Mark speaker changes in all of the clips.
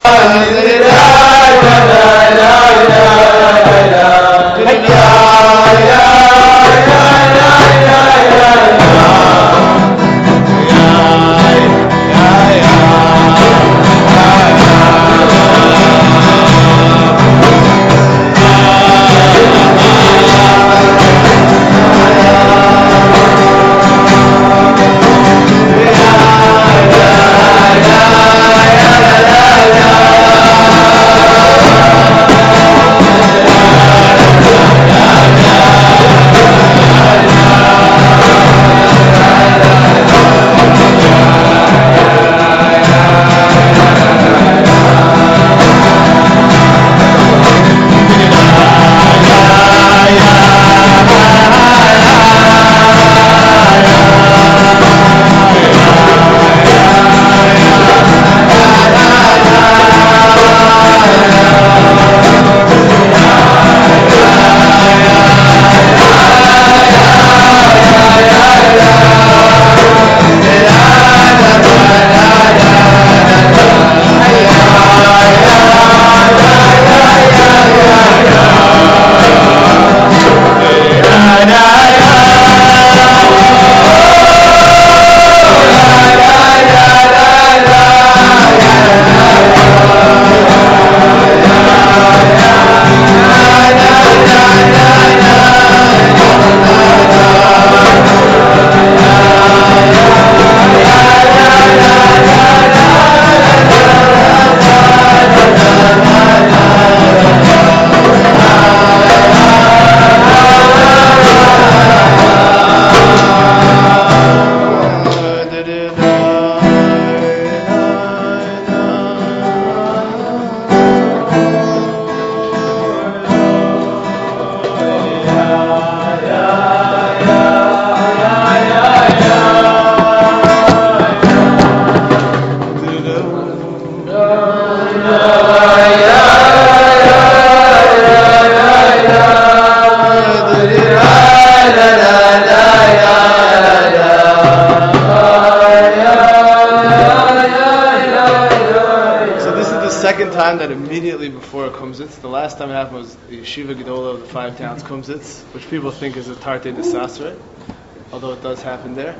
Speaker 1: Time that immediately before Kumsitz, the last time it happened was the Yeshiva Gedola of the 5 towns Kumsitz, which people think is a Tarte de Sasre, although it does happen there.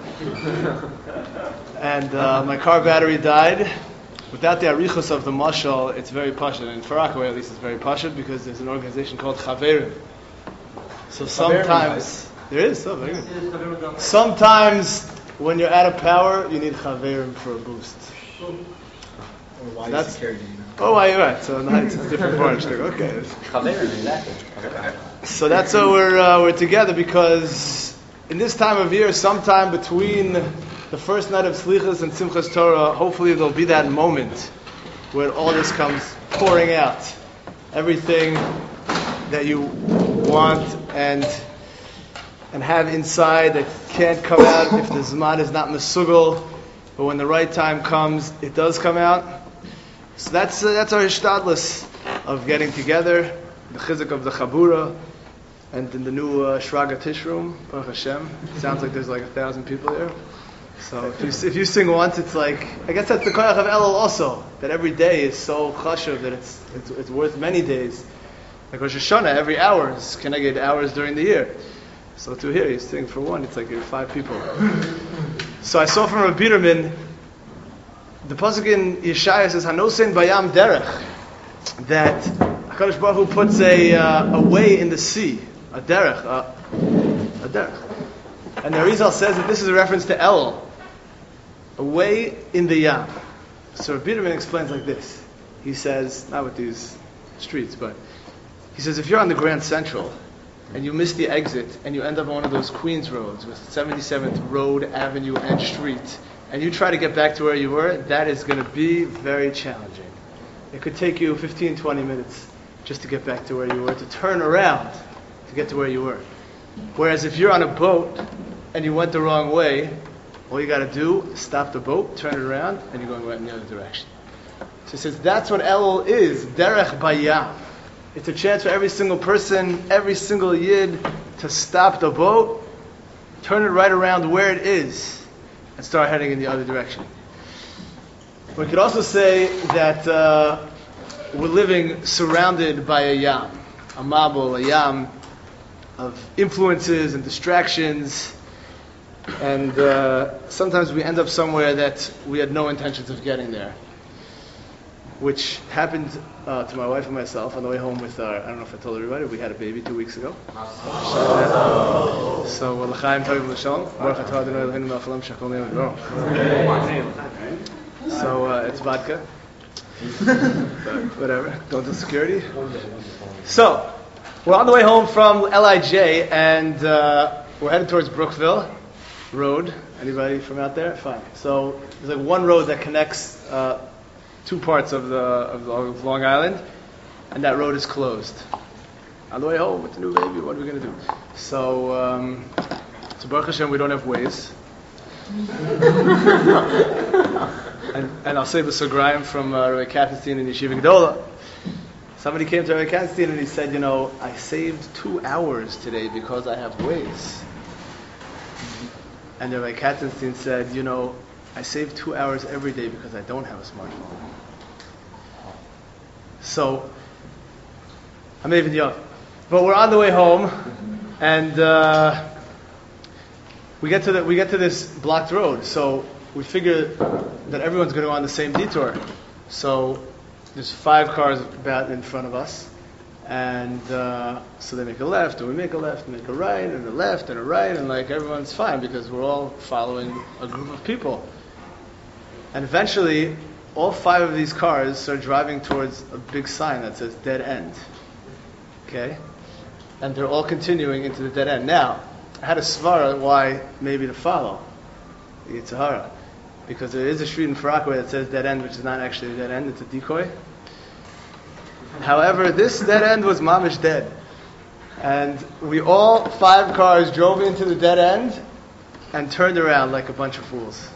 Speaker 1: And my car battery died. Without the arichos of the mashal, it's very pashut. In Far Rockaway, at least, it's very pashut because there's an organization called Chaverim. So sometimes there is. So very good. Sometimes when you're out of power, you need Chaverim for a boost.
Speaker 2: Why
Speaker 1: that's
Speaker 2: security?
Speaker 1: Oh, why you're right. So it's a different branch. Okay. So that's why we're together, because in this time of year, sometime between the first night of Slichas and Simchas Torah, hopefully there'll be that moment where all this comes pouring out. Everything that you want and have inside that can't come out if the Zman is not Mesugal, but when the right time comes, it does come out. So that's our hishtadlus of getting together, the chizuk of the Chabura, and in the new Shraga Tishroom, Baruch Hashem. Sounds like there's like 1,000 people here. So if you sing once, it's like, I guess that's the koyach of Elul also, that every day is so chashuv that it's worth many days. Like Rosh Hashanah, every hour is connected hours during the year. So to here, you sing for one, it's like you're 5 people. So I saw from Rabbi Biderman, the pasuk in Yeshaya says, "Hanosein bayam derech," that Hakadosh Baruch Hu puts a way in the sea, a derech, a derech. And the Arizal says that this is a reference to Elul, a way in the Yam. So Rabbi Biderman explains like this. He says, not with these streets, but he says, if you're on the Grand Central and you miss the exit and you end up on one of those Queens roads with 77th Road, Avenue, and Street, and you try to get back to where you were, that is going to be very challenging. It could take you 15, 20 minutes just to get back to where you were, to turn around to get to where you were. Whereas if you're on a boat and you went the wrong way, all you got to do is stop the boat, turn it around, and you're going right in the other direction. So he says that's what Elul is, derech bayam. It's a chance for every single person, every single yid, to stop the boat, turn it right around where it is, and start heading in the other direction. We could also say that we're living surrounded by a yam, a mabul, a yam of influences and distractions, and sometimes we end up somewhere that we had no intentions of getting there, which happened to my wife and myself on the way home with our, I don't know if I told everybody, we had a baby 2 weeks ago. So, l'chaim tovim l'shalom, baruch atah Adonai Eloheinu melech haolam shekol neiim v'dvarim. So it's vodka. Whatever, don't do security. So, we're on the way home from LIJ, and we're headed towards Brookville Road. Anybody from out there? Fine. So, there's like one road that connects two parts of Long Island, and that road is closed. On the way home with the new baby, what are we going to do? So Baruch Hashem, we don't have Waze. and I'll say the Sograim from Rabbi Katzenstein in Yeshiva Gedola. Somebody came to Rabbi Katzenstein and he said, I saved 2 hours today because I have Waze. And Rabbi Katzenstein said, I save 2 hours every day because I don't have a smartphone. So, I'm even young. But we're on the way home, and we get to this blocked road. So we figure that everyone's going to go on the same detour. So there's 5 cars about in front of us, and so they make a left, and we make a left, and make a right, and a left, and a right, and like everyone's fine because we're all following a group of people. And eventually, all 5 of these cars start driving towards a big sign that says dead end. Okay? And they're all continuing into the dead end. Now, I had a svara why maybe to follow the Yitzhahara. Because there is a street in Farakwe that says dead end, which is not actually a dead end, it's a decoy. However, this dead end was mamish dead. And we all 5 cars drove into the dead end and turned around like a bunch of fools.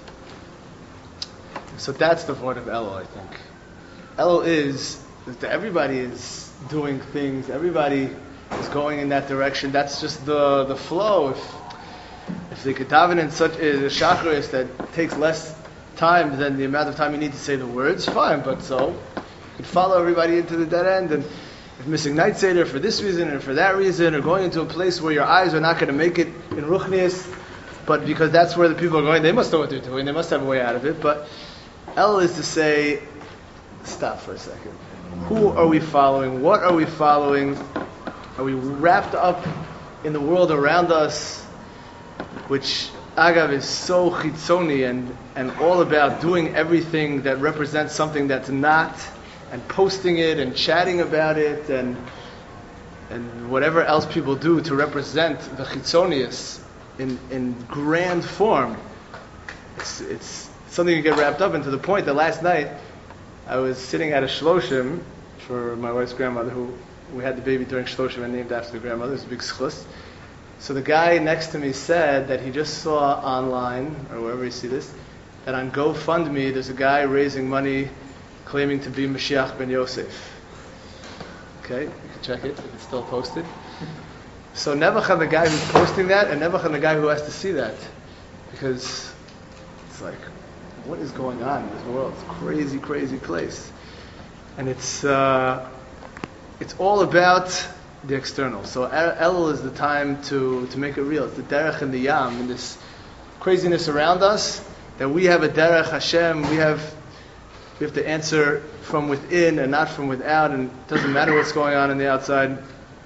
Speaker 1: So that's the point of Elul, I think. Elul is that everybody is doing things, everybody is going in that direction. That's just the flow. If the Ketavin in such a Shacharis that takes less time than the amount of time you need to say the words, fine, but so you can follow everybody into the dead end, and if missing night Seder for this reason and for that reason, or going into a place where your eyes are not going to make it in Ruchnius, but because that's where the people are going, they must know what they're doing, they must have a way out of it. But El is to say, stop for a second. Who are we following? What are we following? Are we wrapped up in the world around us, which Agav is so chitzoni and all about doing everything that represents something that's not, and posting it and chatting about it and whatever else people do to represent the chitzonius in grand form. It's something you get wrapped up in, to the point that last night I was sitting at a shloshim for my wife's grandmother, who we had the baby during shloshim and named after the grandmother. It was a big schus. So the guy next to me said that he just saw online, or wherever you see this, that on GoFundMe there's a guy raising money claiming to be Mashiach ben Yosef. Okay, you can check it, it's still posted. So Nebuchadnezzar, the guy who's posting that, and Nebuchadnezzar, the guy who has to see that. Because it's like, what is going on in this world? It's a crazy, crazy place. And it's all about the external. So Elul is the time to make it real. It's the derech and the yam, and this craziness around us, that we have a derech Hashem, we have to answer from within and not from without, and it doesn't matter what's going on the outside.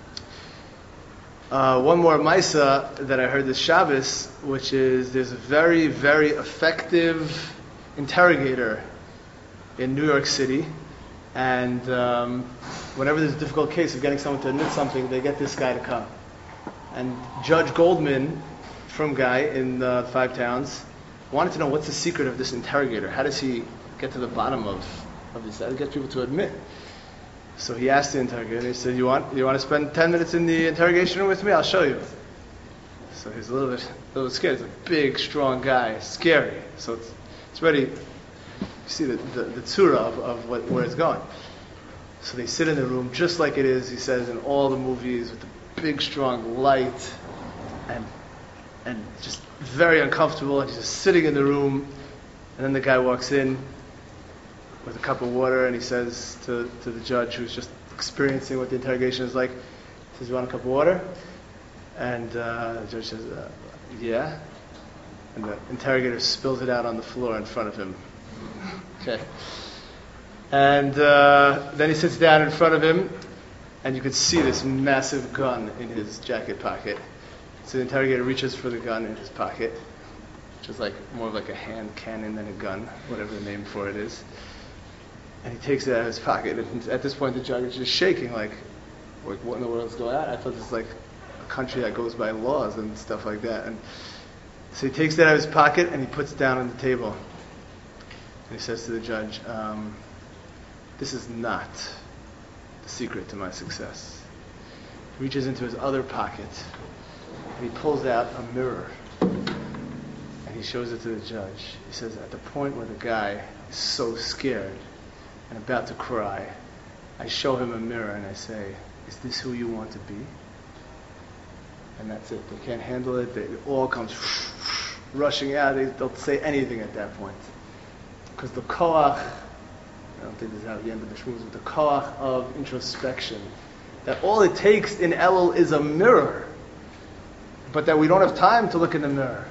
Speaker 1: One more Maisa that I heard this Shabbos, which is there's a very, very effective interrogator in New York City, and whenever there's a difficult case of getting someone to admit something, they get this guy to come. And Judge Goldman from Guy in the 5 Towns wanted to know what's the secret of this interrogator. How does he get to the bottom of this? How to get people to admit? So he asked the interrogator, he said, you want to spend 10 minutes in the interrogation room with me? I'll show you. So he's a little bit scared. He's a big, strong guy, scary. So it's ready. You see the tzura of where it's going. So they sit in the room just like it is, he says, in all the movies, with the big, strong light, and just very uncomfortable, and he's just sitting in the room, and then the guy walks in, with a cup of water, and he says to the judge, who's just experiencing what the interrogation is like, he says, "You want a cup of water?" And the judge says, "Yeah." And the interrogator spills it out on the floor in front of him. Okay. And then he sits down in front of him, and you could see this massive gun in his jacket pocket. So the interrogator reaches for the gun in his pocket, which is like more of like a hand cannon than a gun, whatever the name for it is. And he takes it out of his pocket. And at this point, the judge is just shaking, like what in the world is going on? I thought this is like a country that goes by laws and stuff like that. And so he takes it out of his pocket and he puts it down on the table. And he says to the judge, "This is not the secret to my success." He reaches into his other pocket and he pulls out a mirror and he shows it to the judge. He says, at the point where the guy is so scared and about to cry, I show him a mirror and I say, "Is this who you want to be?" And that's it. They can't handle it. It all comes rushing out. They'll say anything at that point. Because the koach, I don't think this is how the end of the shmuz, but the koach of introspection, that all it takes in Elul is a mirror, but that we don't have time to look in the mirror.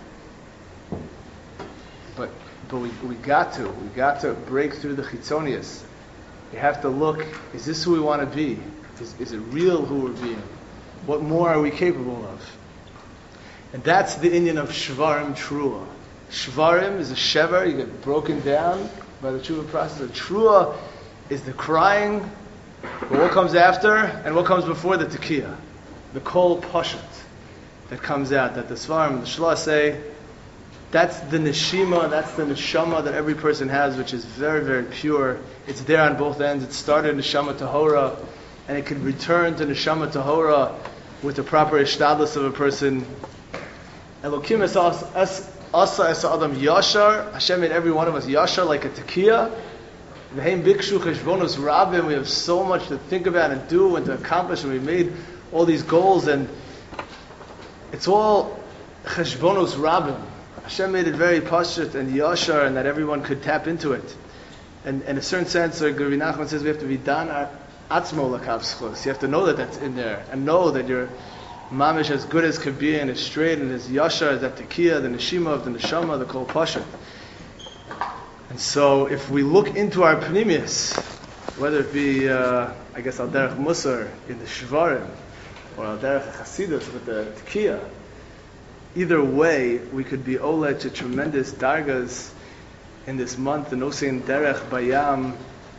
Speaker 1: But we got to break through the chitzonius. We have to look, is this who we want to be? Is it real who we're being? What more are we capable of? And that's the inyan of Shvarim Trua. Shvarim is a shever, you get broken down by the Trua process. And Trua is the crying, but what comes after and what comes before the Tekiah. The Kol Pashat that comes out, that the Svarim, the Shlah say, that's the neshima, that's the neshama that every person has, which is very, very pure. It's there on both ends. It started in neshama tahora, and it can return to neshama tahora with the proper ishtadlus of a person. Elokim asa es adam yashar. Hashem made every one of us yashar like a tekiah. V'heim bikshu cheshbonus rabim. We have so much to think about and do and to accomplish, and we made all these goals, and it's all cheshbonus rabim. Hashem made it very pashut and yashar, and that everyone could tap into it. And in a certain sense, like Rabbi Nachman says, we have to be dan atzmo lakav schos. You have to know that that's in there, and know that you're mamish as good as could be, and as straight and as yashar as that tekiah, the neshima of the neshama, the kol pashut. And so, if we look into our pnimius, whether it be, I guess, al derech musar in the shvarim, or al derech chasidus with the tekiah, either way, we could be oled to tremendous dargas in this month, the Nosein Derech Bayam,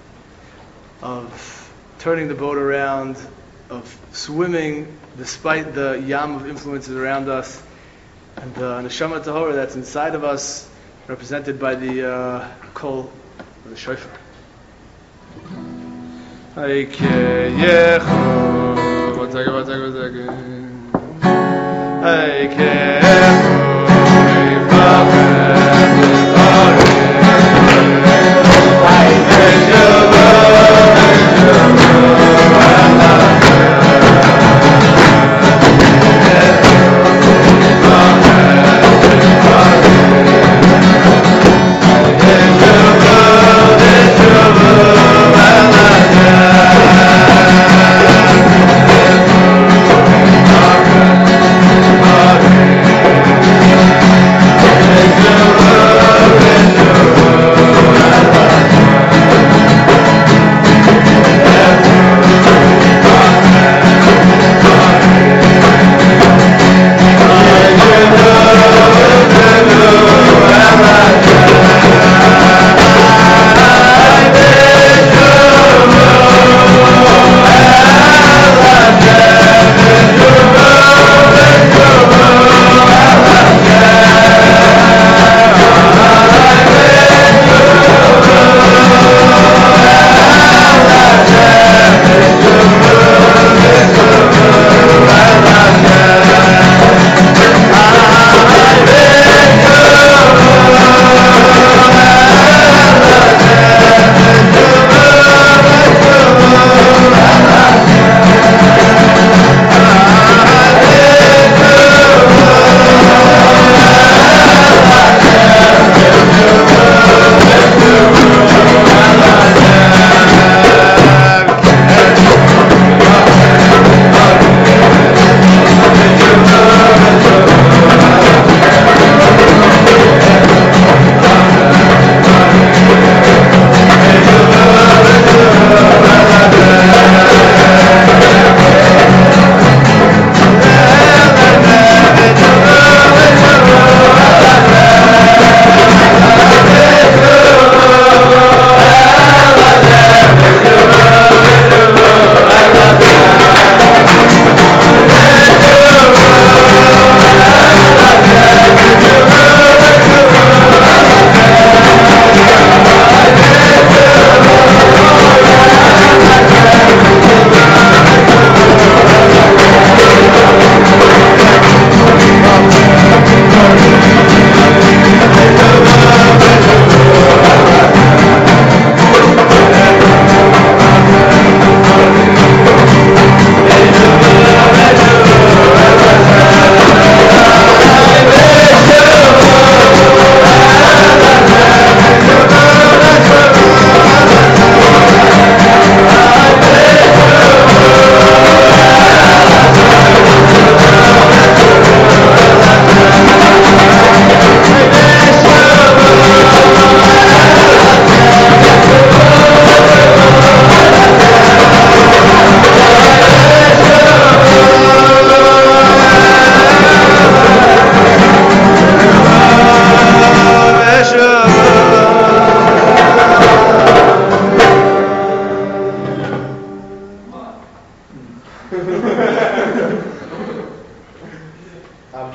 Speaker 1: of turning the boat around, of swimming despite the yam of influences around us, and the neshama tahora that's inside of us, represented by the kol, or the shofar. One second.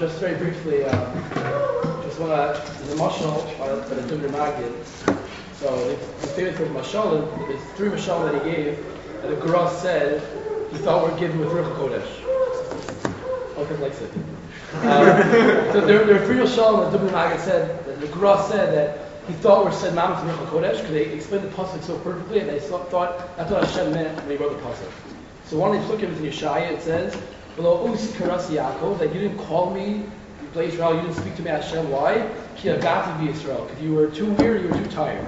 Speaker 3: Just very briefly, just want to, there's a mashal by the Dubner Magid. So the famous for mashal, there's three mashal that he gave, and the Gra said he thought we're giving with Ruach HaKodesh. Okay, likes it. So there are three mashal, and the Dubner Magid said, that the Gra said that he thought we're said Mammoth Ruach HaKodesh, because they explained the pasuk so perfectly, and they thought that's what Hashem meant when he wrote the pasuk. So one of these psukim is in Yeshaya, it says, below Usi Karasi Yaakov, that you didn't call me, you Israel, you didn't speak to me Hashem. Why? Ki agati bi Israel, because you were too weary, you were too tired.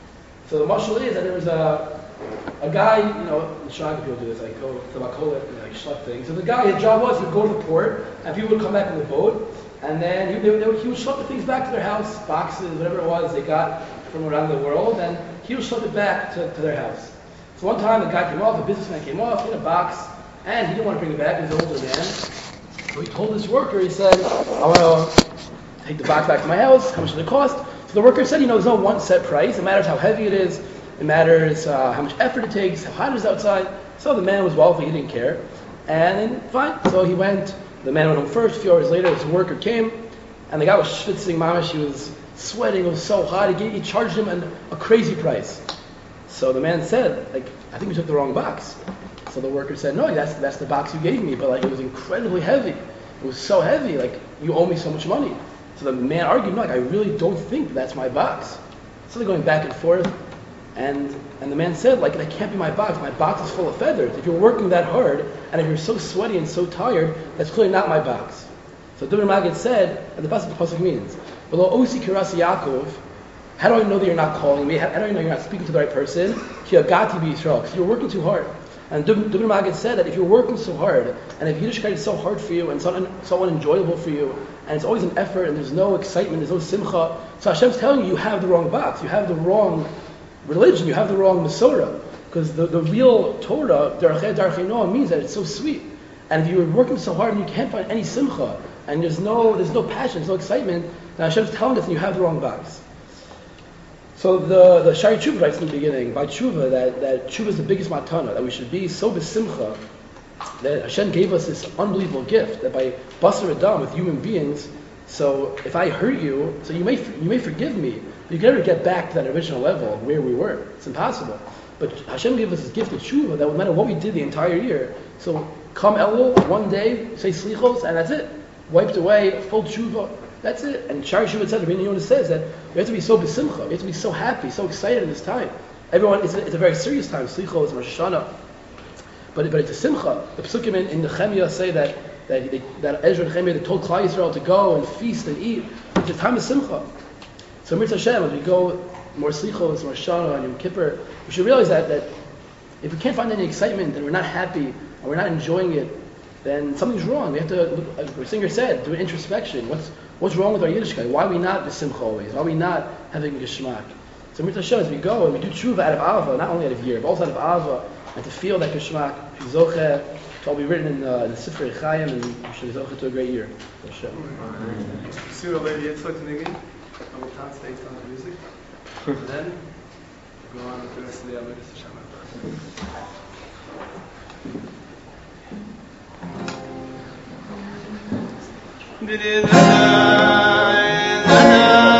Speaker 3: So the mashal is that there was a guy, in Shag people do this, like go to the makolet, like schlep thing. So the guy, his job was he would go to the port, and people would come back in the boat, and then he would schlep the things back to their house, boxes, whatever it was they got from around the world, and he would schlep it back to their house. So one time the guy came off, the businessman came off in a box, and he didn't want to bring it back. He was an older man. So he told this worker, he said, I want to take the box back to my house. How much does it cost? So the worker said, there's no one set price. It matters how heavy it is. It matters how much effort it takes, how hot it is outside. So the man was wealthy. He didn't care. And then, fine. So he went. The man went home first. A few hours later, his worker came. And the guy was schwitzing mamish. He was sweating. It was so hot. He charged him a crazy price. So the man said, I think we took the wrong box. So the worker said, no, that's the box you gave me, but it was incredibly heavy. It was so heavy, you owe me so much money. So the man argued, no, I really don't think that's my box. So they're going back and forth, and the man said, that can't be my box. My box is full of feathers. If you're working that hard, and if you're so sweaty and so tired, that's clearly not my box. So Dubner Magid said, and the pasuk means, below Osi Kirasi Yaakov, how do I know that you're not calling me? How do I know you're not speaking to the right person? Ki agati bi Yisrael, because you're working too hard. And Dubner Magid said that if you're working so hard, and if Yiddishkeit is so hard for you, and so unenjoyable for you, and it's always an effort, and there's no excitement, there's no simcha, so Hashem's telling you, you have the wrong box, you have the wrong religion, you have the wrong Masorah. Because the real Torah, Darchei Noah, means that it's so sweet. And if you're working so hard and you can't find any simcha, and there's no passion, there's no excitement, then Hashem's telling us that you have the wrong box. So the Shari Tshuva writes in the beginning, by Tshuva, that Tshuva is the biggest matana, that we should be so besimcha, that Hashem gave us this unbelievable gift, that by basar adam, with human beings, so if I hurt you, so you may forgive me, but you can never get back to that original level of where we were. It's impossible. But Hashem gave us this gift of Tshuva, that no matter what we did the entire year, so come Elul, one day, say Slichos, and that's it. Wiped away, full Tshuva. That's it. And Shari Tshuva said, Rabbeinu Yonah says that we have to be so besimcha, we have to be so happy, so excited in this time. Everyone, it's a very serious time. Slichos, Rosh Hashanah. But it's a simcha. The psukim in Nehemiah say that Ezra and Nehemiah, they told Klal Yisrael to go and feast and eat. It's a time of simcha. So Mirz Hashem, as we go more slichos, Rosh Hashanah, and Yom Kippur, we should realize that if we can't find any excitement and we're not happy and we're not enjoying it, then something's wrong. We have to, like the singer said, do an introspection. What's wrong with our Yiddishkeit? Why are we not besimcha always? Why are we not having geschmack? So Mirz Hashem, as we go and we do tshuva out of ava, not only out of year, but also out of ava, and to feel that geschmack, zoche, it will be written in the Sifrei Chaim, and we should zoche to a great year.
Speaker 1: See you later. It's like Nigi. I will translate on the music. And then go on with the rest of the Avodas Hashem.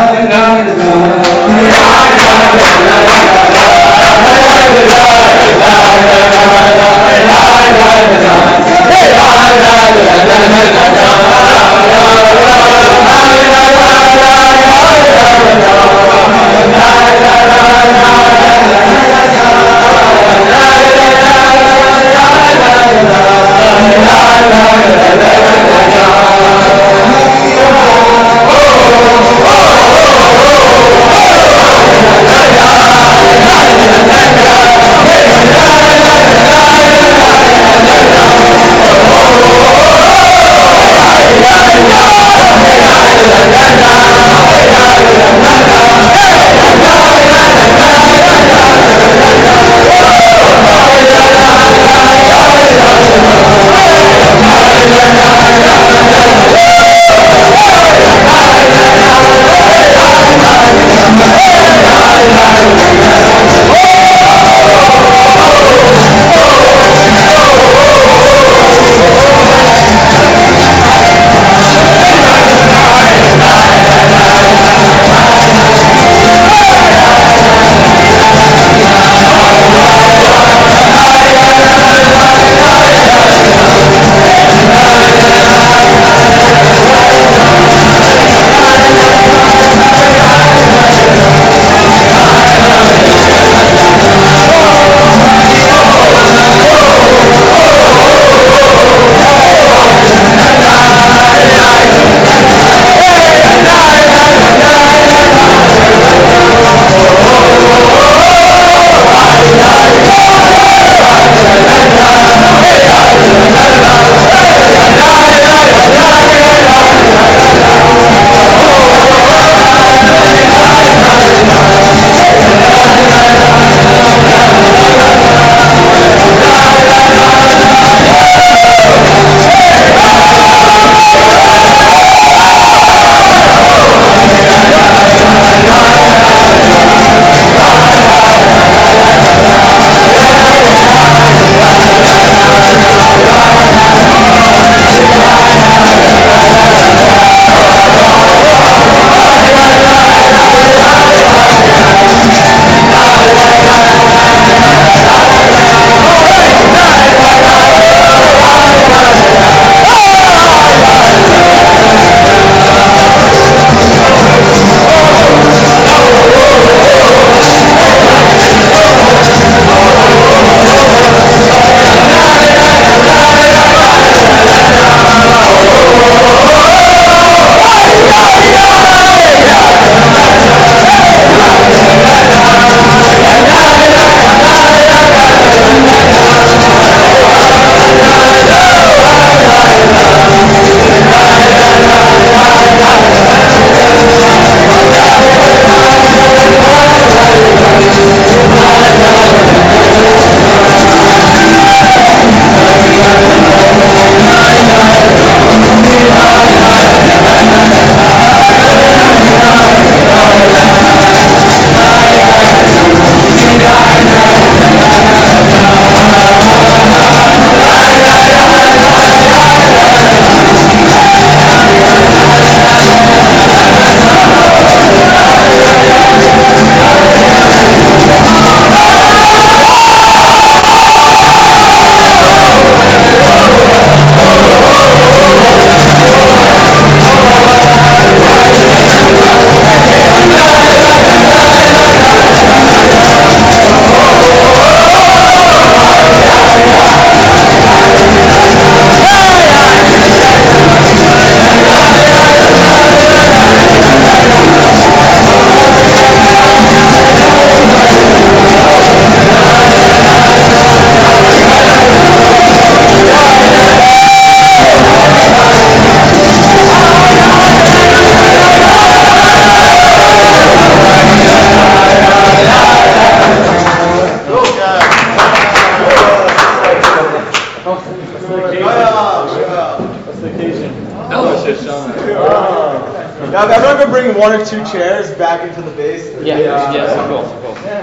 Speaker 2: Now, if everyone could bring one or two chairs back into the base.
Speaker 3: Yes, of course.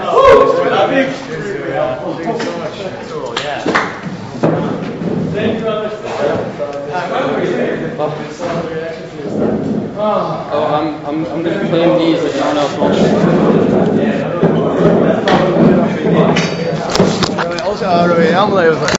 Speaker 1: Thanks so much. Cool, yeah.
Speaker 3: Thank you, brother.
Speaker 4: I'm going to claim these if no one else wants them.
Speaker 1: Also,